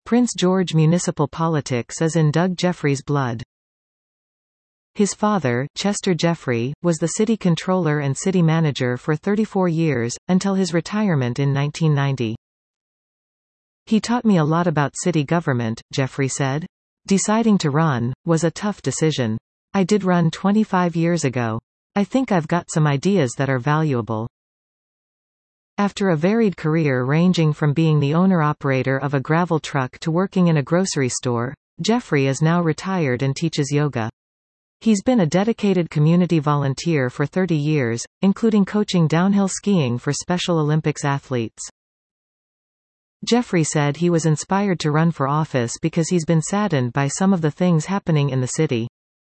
Prince George municipal politics is in Doug Jeffrey's blood. His father, Chester Jeffrey, was the city controller and city manager for 34 years, until his retirement in 1990. He taught me a lot about city government, Jeffrey said. Deciding to run was a tough decision. I did run 25 years ago. I think I've got some ideas that are valuable. After a varied career ranging from being the owner-operator of a gravel truck to working in a grocery store, Jeffrey is now retired and teaches yoga. He's been a dedicated community volunteer for 30 years, including coaching downhill skiing for Special Olympics athletes. Jeffrey said he was inspired to run for office because he's been saddened by some of the things happening in the city.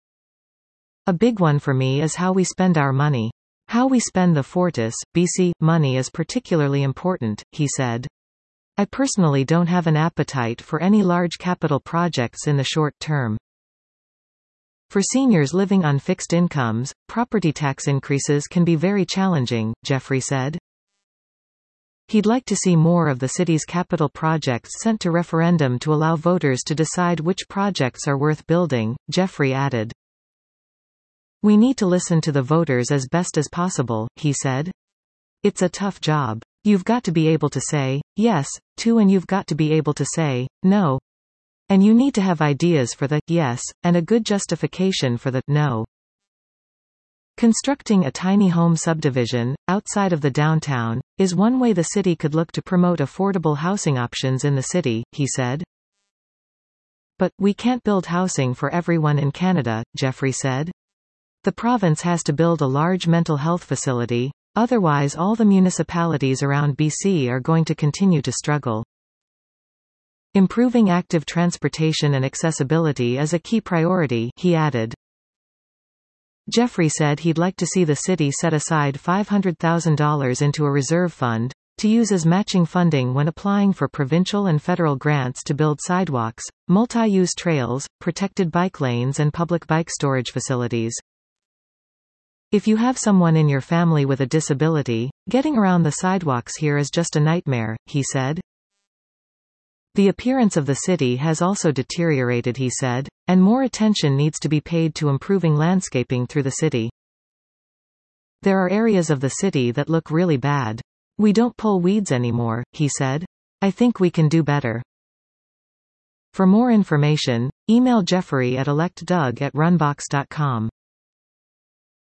A big one for me is how we spend our money. How we spend the Fortis, BC, money is particularly important, he said. I personally don't have an appetite for any large capital projects in the short term. For seniors living on fixed incomes, property tax increases can be very challenging, Jeffrey said. He'd like to see more of the city's capital projects sent to referendum to allow voters to decide which projects are worth building, Jeffrey added. We need to listen to the voters as best as possible, he said. It's a tough job. You've got to be able to say, yes, to, and you've got to be able to say, no. And you need to have ideas for the yes, and a good justification for the no. Constructing a tiny home subdivision, outside of the downtown, is one way the city could look to promote affordable housing options in the city, he said. But, we can't build housing for everyone in Canada, Jeffrey said. The province has to build a large mental health facility, otherwise all the municipalities around BC are going to continue to struggle. Improving active transportation and accessibility is a key priority, he added. Jeffrey said he'd like to see the city set aside $500,000 into a reserve fund, to use as matching funding when applying for provincial and federal grants to build sidewalks, multi-use trails, protected bike lanes and public bike storage facilities. If you have someone in your family with a disability, getting around the sidewalks here is just a nightmare, he said. The appearance of the city has also deteriorated, he said, and more attention needs to be paid to improving landscaping through the city. There are areas of the city that look really bad. We don't pull weeds anymore, he said. I think we can do better. For more information, email Jeffrey at electdoug@runbox.com.